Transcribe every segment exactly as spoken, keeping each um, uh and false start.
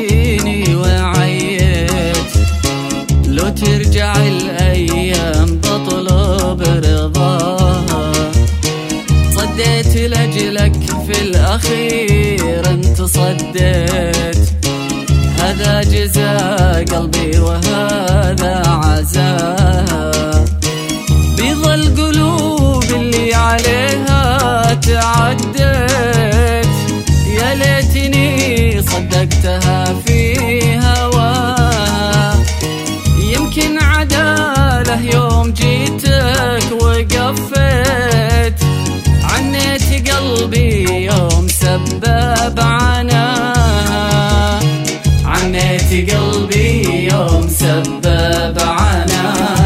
جيتيني وعيت، لو ترجع الأيام بطلب رضاها. صديت لأجلك في الأخير انت صديت، هذا جزاء قلبي وهذا عزاها. بيض القلوب اللي عليها تعديت، يا ليتني صدقتها في هواها. يمكن عداله يوم جيتك وقفيت، عنيت قلبي يوم سبب عناها. عنيت قلبي يوم سبب عناها.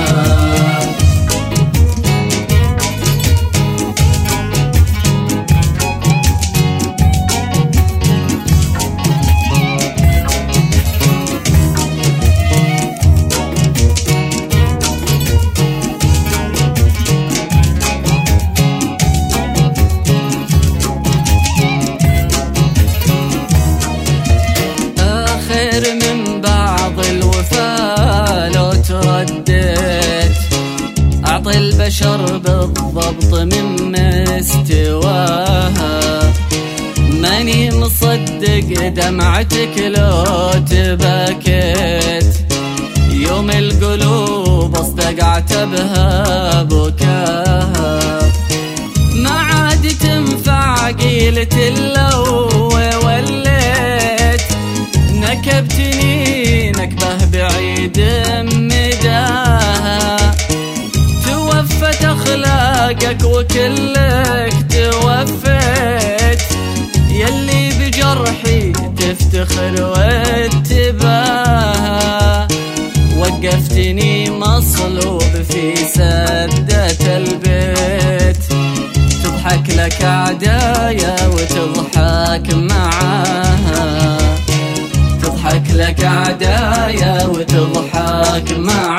من بعض الوفا لو ترديت، أعطي البشر بالضبط من مستواها. ماني مصدق دمعتك لو تبكيت، يوم القلوب اصدقعت بها بكاها. ما عاد تنفع قيلة اللو وليت، نكبتني نكبه بعيد مداها. توفت أخلاقك وكلك توفيت، يلي بجرحي تفتخر واتباها. وقفتني مصلوب في سدة البيت، تضحك لك عدايا وتضحك معاها. تضحك لك عدايا وتضحك معاها.